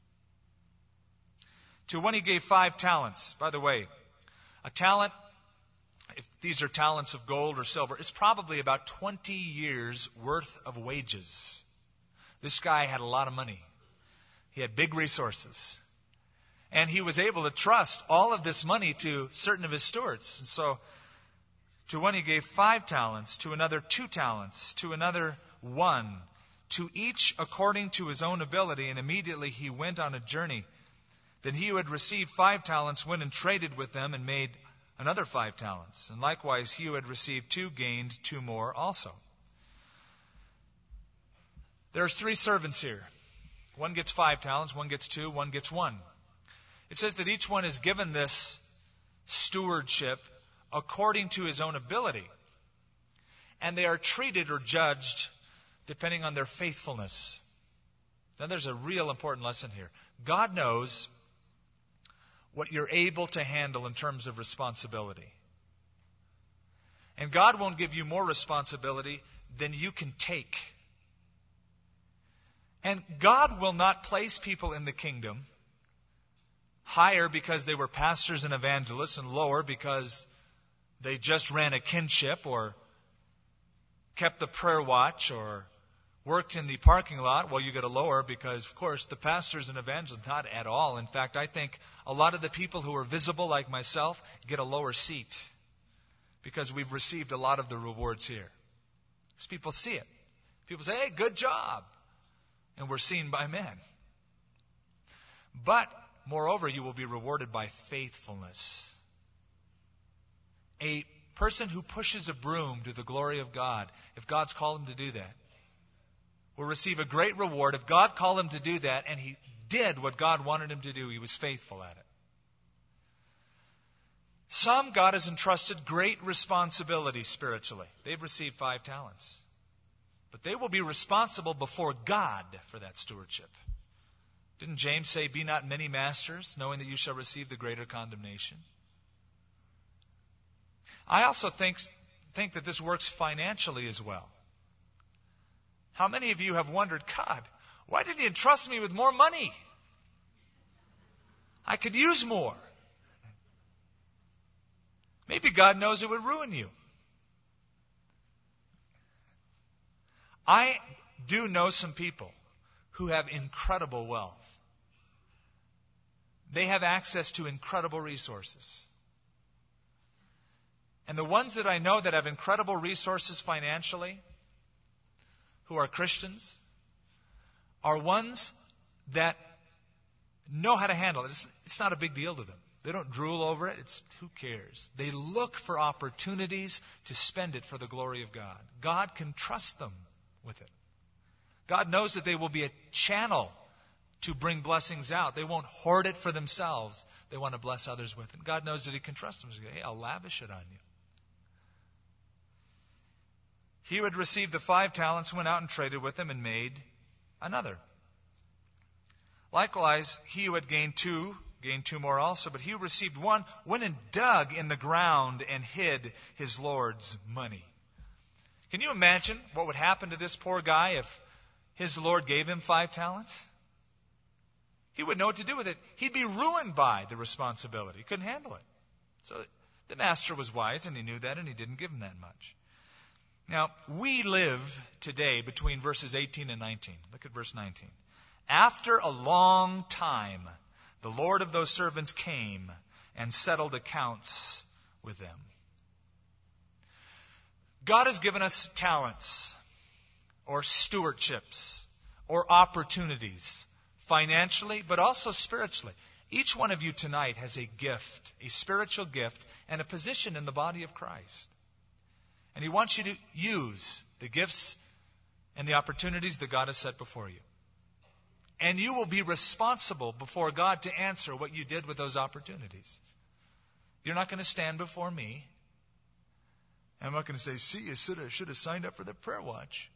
To one he gave five talents. By the way, a talent, if these are talents of gold or silver, it's probably about twenty years worth of wages. This guy had a lot of money. He had big resources. And he was able to trust all of this money to certain of his stewards. And so, to one he gave five talents, to another two talents, to another one, to each according to his own ability, and immediately he went on a journey. Then he who had received five talents went and traded with them and made another five talents. And likewise he who had received two gained two more also. There's three servants here. One gets five talents, one gets two, one gets one. It says that each one is given this stewardship according to his own ability. And they are treated or judged depending on their faithfulness. Now there's a real important lesson here. God knows what you're able to handle in terms of responsibility. And God won't give you more responsibility than you can take. And God will not place people in the kingdom higher because they were pastors and evangelists, and lower because they just ran a kinship or kept the prayer watch or worked in the parking lot. Well, you get a lower because, of course, the pastors and evangelists, not at all. In fact, I think a lot of the people who are visible, like myself, get a lower seat because we've received a lot of the rewards here. Because people see it. People say, hey, good job. And we're seen by men. But, moreover, you will be rewarded by faithfulness. A person who pushes a broom to the glory of God, if God's called him to do that, will receive a great reward. If God called him to do that, and he did what God wanted him to do, he was faithful at it. Some God has entrusted great responsibility spiritually. They've received five talents. But they will be responsible before God for that stewardship. Didn't James say, be not many masters, knowing that you shall receive the greater condemnation? I also think, think that this works financially as well. How many of you have wondered, God, why did he entrust me with more money? I could use more. Maybe God knows it would ruin you. I do know some people who have incredible wealth. They have access to incredible resources. And the ones that I know that have incredible resources financially, who are Christians, are ones that know how to handle it. It's, it's not a big deal to them. They don't drool over it. It's who cares? They look for opportunities to spend it for the glory of God. God can trust them with it. God knows that they will be a channel to bring blessings out. They won't hoard it for themselves. They want to bless others with it. God knows that he can trust them. So, hey, I'll lavish it on you. He who had received the five talents went out and traded with them and made another. Likewise, he who had gained two, gained two more also. But he who received one went and dug in the ground and hid his Lord's money. Can you imagine what would happen to this poor guy if his Lord gave him five talents? He wouldn't know what to do with it. He'd be ruined by the responsibility. He couldn't handle it. So the master was wise, and he knew that, and he didn't give him that much. Now, we live today between verses eighteen and nineteen. Look at verse nineteen. After a long time, the Lord of those servants came and settled accounts with them. God has given us talents, or stewardships, or opportunities, financially, but also spiritually. Each one of you tonight has a gift, a spiritual gift, and a position in the body of Christ. And he wants you to use the gifts and the opportunities that God has set before you. And you will be responsible before God to answer what you did with those opportunities. You're not going to stand before me. I'm not going to say, see, you should have, should have signed up for the prayer watch.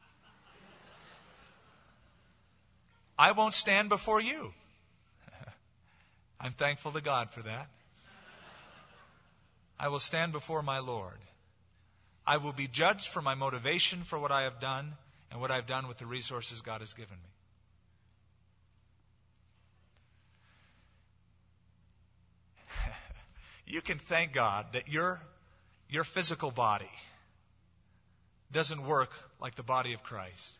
I won't stand before you. I'm thankful to God for that. I will stand before my Lord. I will be judged for my motivation for what I have done and what I've done with the resources God has given me. You can thank God that your, your physical body doesn't work like the body of Christ.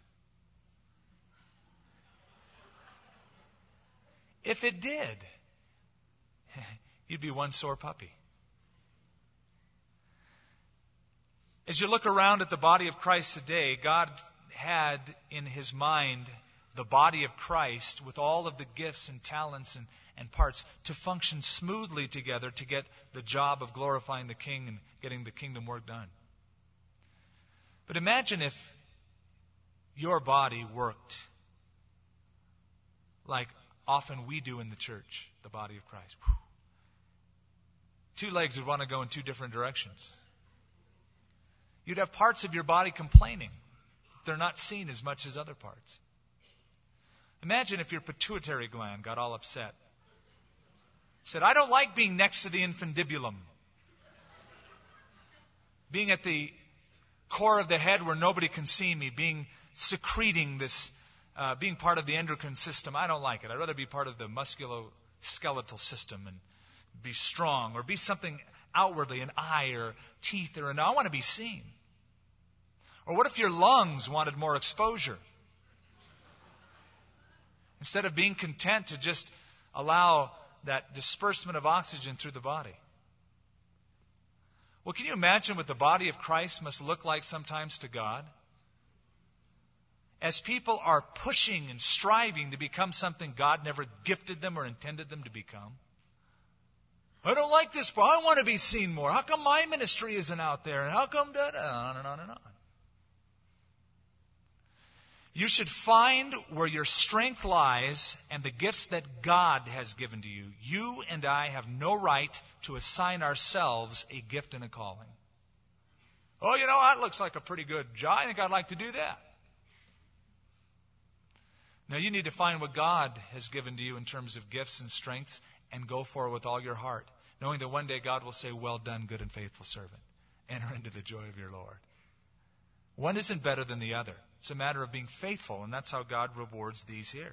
If it did, you'd be one sore puppy. As you look around at the body of Christ today, God had in his mind the body of Christ with all of the gifts and talents and, and parts to function smoothly together to get the job of glorifying the King and getting the kingdom work done. But imagine if your body worked like often we do in the church, the body of Christ. Whew. Two legs would want to go in two different directions. You'd have parts of your body complaining. They're not seen as much as other parts. Imagine if your pituitary gland got all upset. Said, I don't like being next to the infundibulum. Being at the core of the head where nobody can see me. Being secreting this, uh, being part of the endocrine system. I don't like it. I'd rather be part of the musculoskeletal system and be strong or be something outwardly, an eye or teeth or an I want to be seen. Or what if your lungs wanted more exposure? Instead of being content to just allow that disbursement of oxygen through the body. Well, can you imagine what the body of Christ must look like sometimes to God? As people are pushing and striving to become something God never gifted them or intended them to become. I don't like this, but I want to be seen more. How come my ministry isn't out there? And how come that? On and on and on. You should find where your strength lies and the gifts that God has given to you. You and I have no right to assign ourselves a gift and a calling. Oh, you know, that looks like a pretty good job. I think I'd like to do that. Now, you need to find what God has given to you in terms of gifts and strengths and go for it with all your heart, knowing that one day God will say, well done, good and faithful servant. Enter into the joy of your Lord. One isn't better than the other. It's a matter of being faithful, and that's how God rewards these here.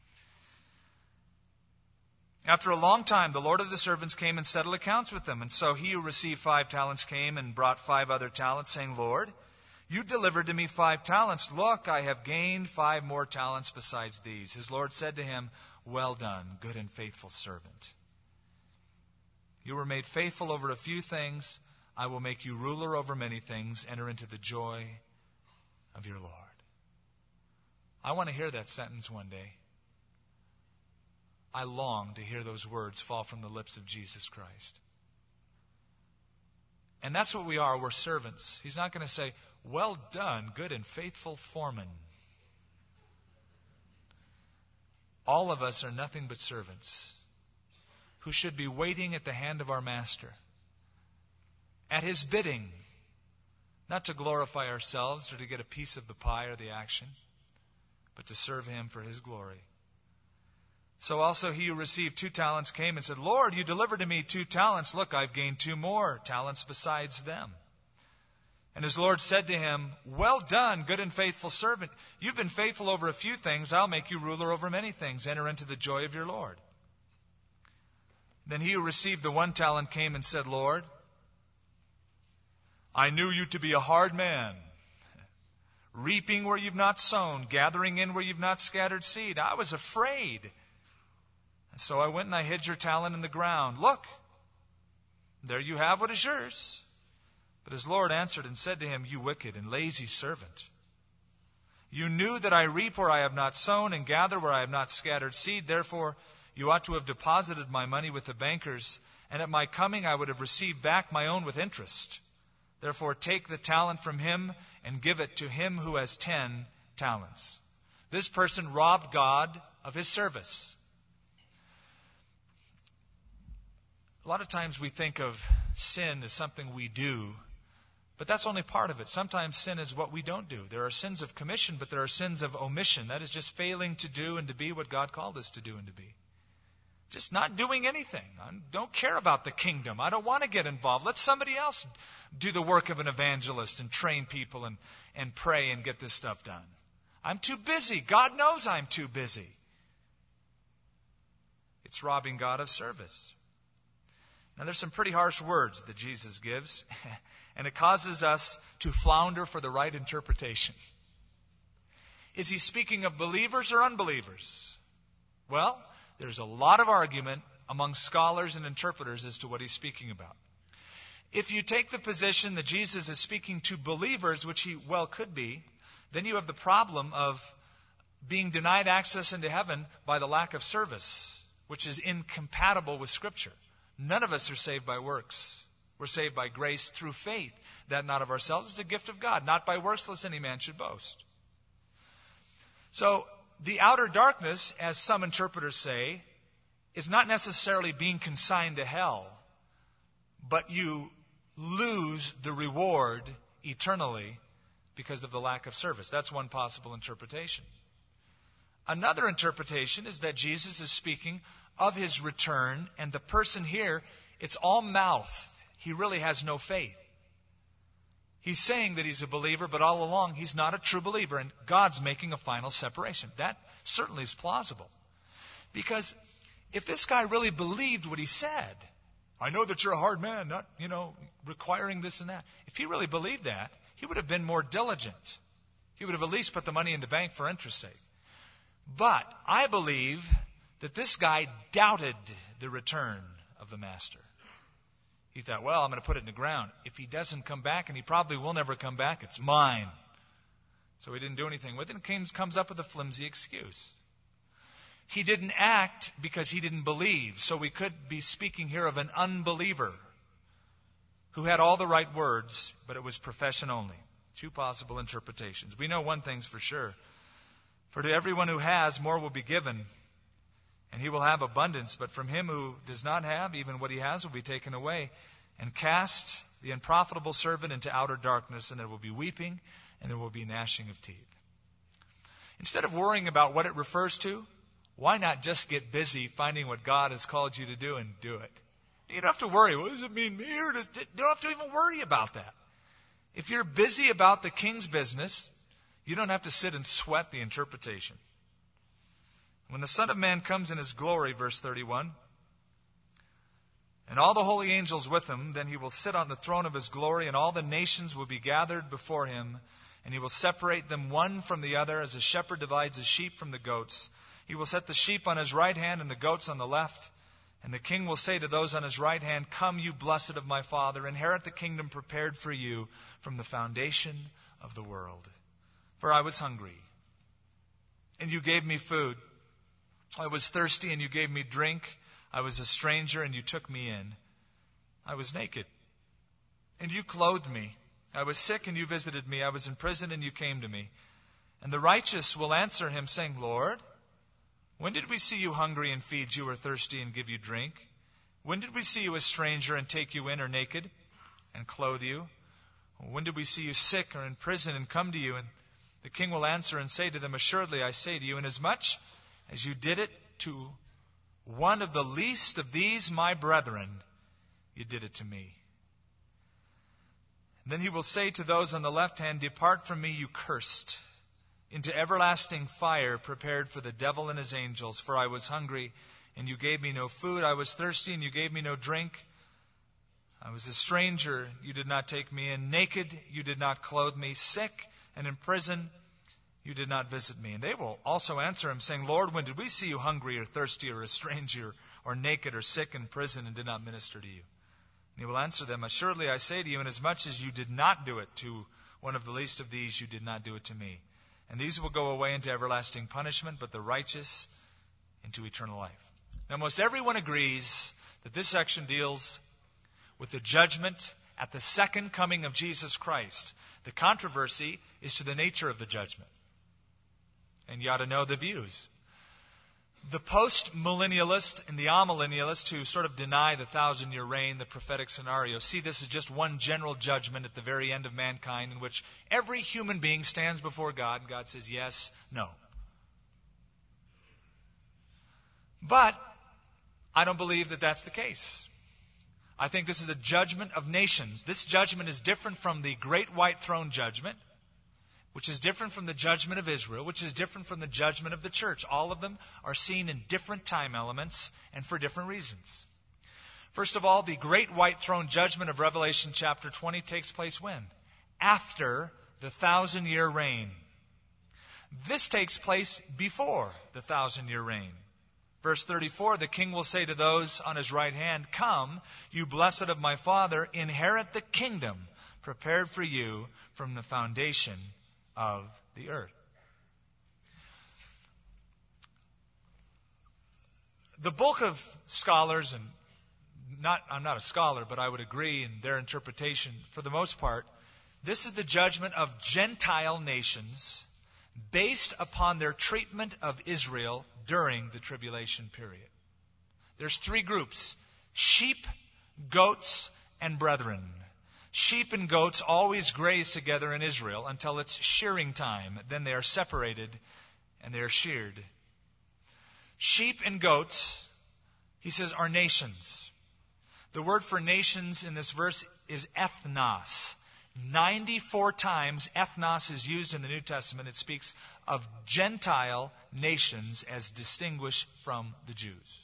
After a long time, the Lord of the servants came and settled accounts with them. And so he who received five talents came and brought five other talents, saying, Lord, you delivered to me five talents. Look, I have gained five more talents besides these. His Lord said to him, well done, good and faithful servant. You were made faithful over a few things. I will make you ruler over many things. Enter into the joy of your Lord. I want to hear that sentence one day. I long to hear those words fall from the lips of Jesus Christ. And that's what we are. We're servants. He's not going to say, well done, good and faithful foreman. All of us are nothing but servants who should be waiting at the hand of our Master, at His bidding, not to glorify ourselves or to get a piece of the pie or the action, but to serve Him for His glory. So also he who received two talents came and said, Lord, you delivered to me two talents. Look, I've gained two more talents besides them. And his Lord said to him, well done, good and faithful servant. You've been faithful over a few things. I'll make you ruler over many things. Enter into the joy of your Lord. Then he who received the one talent came and said, Lord, I knew you to be a hard man, reaping where you've not sown, gathering in where you've not scattered seed. I was afraid. And so I went and I hid your talent in the ground. Look, there you have what is yours. But his Lord answered and said to him, you wicked and lazy servant. You knew that I reap where I have not sown and gather where I have not scattered seed. Therefore, you ought to have deposited my money with the bankers, and at my coming I would have received back my own with interest. Therefore, take the talent from him and give it to him who has ten talents. This person robbed God of his service. A lot of times we think of sin as something we do, but that's only part of it. Sometimes sin is what we don't do. There are sins of commission, but there are sins of omission. That is just failing to do and to be what God called us to do and to be. Just not doing anything. I don't care about the kingdom. I don't want to get involved. Let somebody else do the work of an evangelist and train people and, and pray and get this stuff done. I'm too busy. God knows I'm too busy. It's robbing God of service. Now, there's some pretty harsh words that Jesus gives, and it causes us to flounder for the right interpretation. Is he speaking of believers or unbelievers? Well, there's a lot of argument among scholars and interpreters as to what he's speaking about. If you take the position that Jesus is speaking to believers, which he well could be, then you have the problem of being denied access into heaven by the lack of service, which is incompatible with Scripture. None of us are saved by works. We're saved by grace through faith, that not of ourselves. It's a gift of God, not by works, lest any man should boast. So the outer darkness, as some interpreters say, is not necessarily being consigned to hell, but you lose the reward eternally because of the lack of service. That's one possible interpretation. Another interpretation is that Jesus is speaking of his return, and the person here, it's all mouth. He really has no faith. He's saying that he's a believer, but all along he's not a true believer, and God's making a final separation. That certainly is plausible. Because if this guy really believed what he said, I know that you're a hard man, not, you know, requiring this and that. If he really believed that, he would have been more diligent. He would have at least put the money in the bank for interest's sake. But I believe that this guy doubted the return of the master. He thought, well, I'm going to put it in the ground. If he doesn't come back, and he probably will never come back, it's mine. So he didn't do anything with it and comes up with a flimsy excuse. He didn't act because he didn't believe. So we could be speaking here of an unbeliever who had all the right words, but it was profession only. Two possible interpretations. We know one thing's for sure. For to everyone who has, more will be given, and he will have abundance. But from him who does not have, even what he has will be taken away. And cast the unprofitable servant into outer darkness, and there will be weeping, and there will be gnashing of teeth. Instead of worrying about what it refers to, why not just get busy finding what God has called you to do and do it? You don't have to worry. What does it mean me? Or does, you don't have to even worry about that. If you're busy about the king's business, you don't have to sit and sweat the interpretation. When the Son of Man comes in his glory, verse thirty-one, and all the holy angels with him, then he will sit on the throne of his glory, and all the nations will be gathered before him, and he will separate them one from the other, as a shepherd divides his sheep from the goats. He will set the sheep on his right hand and the goats on the left. And the king will say to those on his right hand, Come, you blessed of my Father, inherit the kingdom prepared for you from the foundation of the world. For I was hungry, and you gave me food. I was thirsty, and you gave me drink. I was a stranger, and you took me in. I was naked, and you clothed me. I was sick, and you visited me. I was in prison, and you came to me. And the righteous will answer him, saying, Lord, when did we see you hungry and feed you, or thirsty and give you drink? When did we see you a stranger and take you in, or naked and clothe you? When did we see you sick or in prison and come to you? And the king will answer and say to them, Assuredly I say to you, inasmuch as you did it to one of the least of these my brethren, you did it to me. And then he will say to those on the left hand, Depart from me, you cursed, into everlasting fire prepared for the devil and his angels. For I was hungry, and you gave me no food. I was thirsty, and you gave me no drink. I was a stranger, you did not take me in. Naked, you did not clothe me. Sick and in prison, you did not visit me. And they will also answer him, saying, Lord, when did we see you hungry or thirsty or a stranger or naked or sick in prison and did not minister to you? And he will answer them, Assuredly I say to you, inasmuch as you did not do it to one of the least of these, you did not do it to me. And these will go away into everlasting punishment, but the righteous into eternal life. Now, most everyone agrees that this section deals with the judgment at the second coming of Jesus Christ. The controversy is to the nature of the judgment. And you ought to know the views. The post-millennialist and the amillennialist, who sort of deny the thousand-year reign, the prophetic scenario, see this as just one general judgment at the very end of mankind in which every human being stands before God and God says yes, no. But I don't believe that that's the case. I think this is a judgment of nations. This judgment is different from the great white throne judgment, which is different from the judgment of Israel, which is different from the judgment of the church. All of them are seen in different time elements and for different reasons. First of all, the great white throne judgment of Revelation chapter twenty takes place when? After the thousand-year reign. This takes place before the thousand-year reign. Verse thirty-four, the king will say to those on his right hand, Come, you blessed of my Father, inherit the kingdom prepared for you from the foundation of the earth. The bulk of scholars, and not, I'm not a scholar, but I would agree in their interpretation, for the most part, this is the judgment of Gentile nations, based upon their treatment of Israel during the tribulation period. There's three groups: sheep, goats, and brethren. Sheep and goats always graze together in Israel until it's shearing time. Then they are separated and they are sheared. Sheep and goats, he says, are nations. The word for nations in this verse is ethnos. ninety-four times ethnos is used in the New Testament. It speaks of Gentile nations as distinguished from the Jews.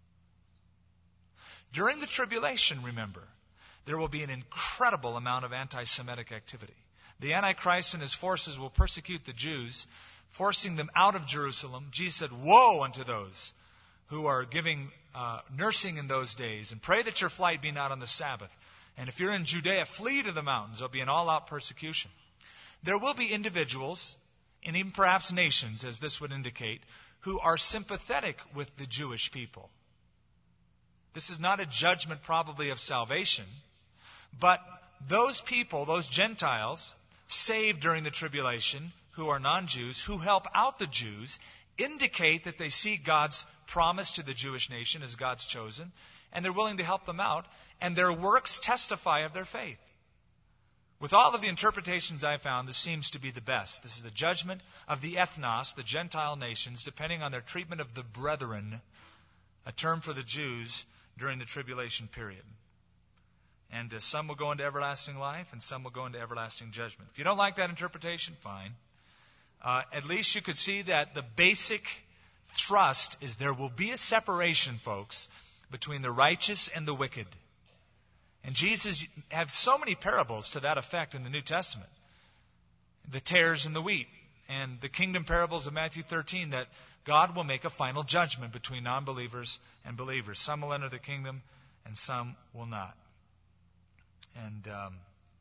During the tribulation, remember, there will be an incredible amount of anti-Semitic activity. The Antichrist and his forces will persecute the Jews, forcing them out of Jerusalem. Jesus said, "Woe unto those who are giving uh, nursing in those days, and pray that your flight be not on the Sabbath. And if you're in Judea, flee to the mountains." There'll be an all-out persecution. There will be individuals, and even perhaps nations, as this would indicate, who are sympathetic with the Jewish people. This is not a judgment probably of salvation, but those people, those Gentiles, saved during the tribulation, who are non-Jews, who help out the Jews, indicate that they see God's promise to the Jewish nation as God's chosen, and they're willing to help them out, and their works testify of their faith. With all of the interpretations I found, this seems to be the best. This is the judgment of the ethnos, the Gentile nations, depending on their treatment of the brethren, a term for the Jews during the tribulation period. And uh, some will go into everlasting life, and some will go into everlasting judgment. If you don't like that interpretation, fine. Uh, at least you could see that the basic thrust is there will be a separation, folks, between the righteous and the wicked. And Jesus has so many parables to that effect in the New Testament. The tares and the wheat, and the kingdom parables of Matthew thirteen, that God will make a final judgment between non-believers and believers. Some will enter the kingdom, and some will not. And um,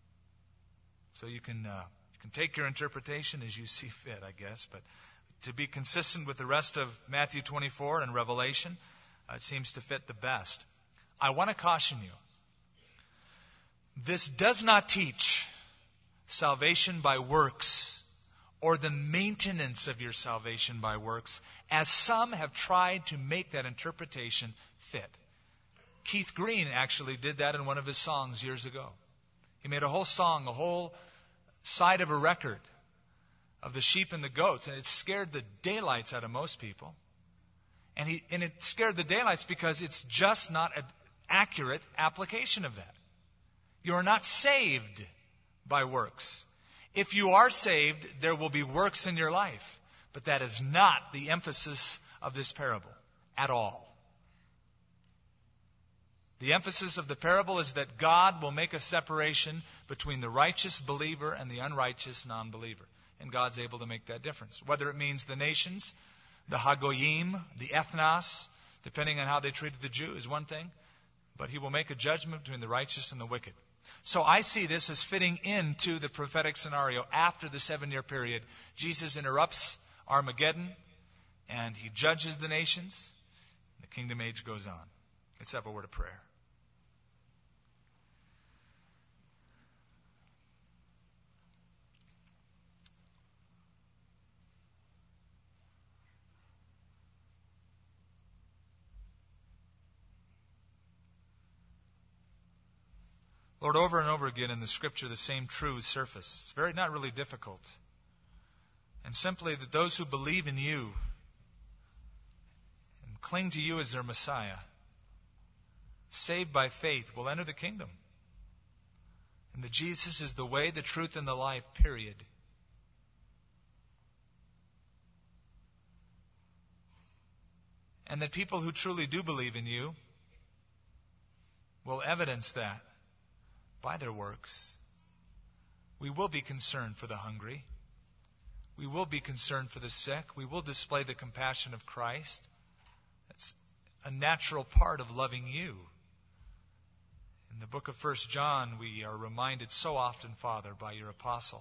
so you can uh, you can take your interpretation as you see fit, I guess. But to be consistent with the rest of Matthew twenty-four and Revelation, uh, it seems to fit the best. I want to caution you. This does not teach salvation by works or the maintenance of your salvation by works, as some have tried to make that interpretation fit. Keith Green actually did that in one of his songs years ago. He made a whole song, a whole side of a record of the sheep and the goats, and it scared the daylights out of most people. And, he, and it scared the daylights because it's just not an accurate application of that. You are not saved by works. If you are saved, there will be works in your life. But that is not the emphasis of this parable at all. The emphasis of the parable is that God will make a separation between the righteous believer and the unrighteous non-believer. And God's able to make that difference. Whether it means the nations, the Hagoyim, the ethnos, depending on how they treated the Jew, is one thing. But he will make a judgment between the righteous and the wicked. So I see this as fitting into the prophetic scenario. After the seven-year period, Jesus interrupts Armageddon, and he judges the nations. The kingdom age goes on. Let's have a word of prayer. Lord, over and over again in the Scripture, the same truths surface. It's very not really difficult. And simply that those who believe in you and cling to you as their Messiah, saved by faith, will enter the kingdom. And that Jesus is the way, the truth, and the life, period. And that people who truly do believe in you will evidence that by their works. We will be concerned for the hungry. We will be concerned for the sick. We will display the compassion of Christ. That's a natural part of loving you. In the book of First John, we are reminded so often, Father, by your apostle,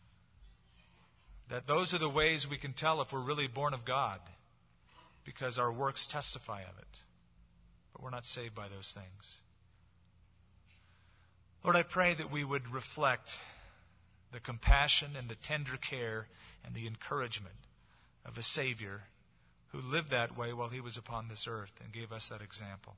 that those are the ways we can tell if we're really born of God, because our works testify of it. But we're not saved by those things. Lord, I pray that we would reflect the compassion and the tender care and the encouragement of a Savior who lived that way while he was upon this earth and gave us that example.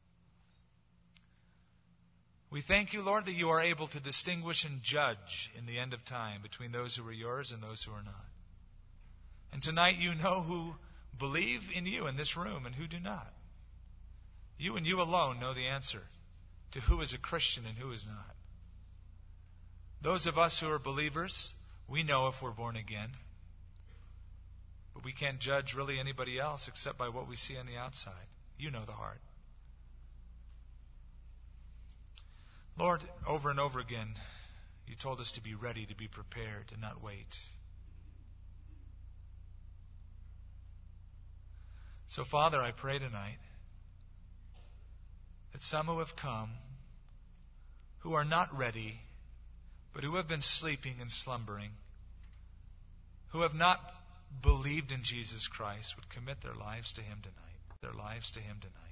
We thank you, Lord, that you are able to distinguish and judge in the end of time between those who are yours and those who are not. And tonight you know who believe in you in this room and who do not. You and you alone know the answer to who is a Christian and who is not. Those of us who are believers, we know if we're born again. But we can't judge really anybody else except by what we see on the outside. You know the heart. Lord, over and over again, you told us to be ready, to be prepared, to not wait. So, Father, I pray tonight that some who have come, who are not ready, but who have been sleeping and slumbering, who have not believed in Jesus Christ, would commit their lives to Him tonight. Their lives to Him tonight.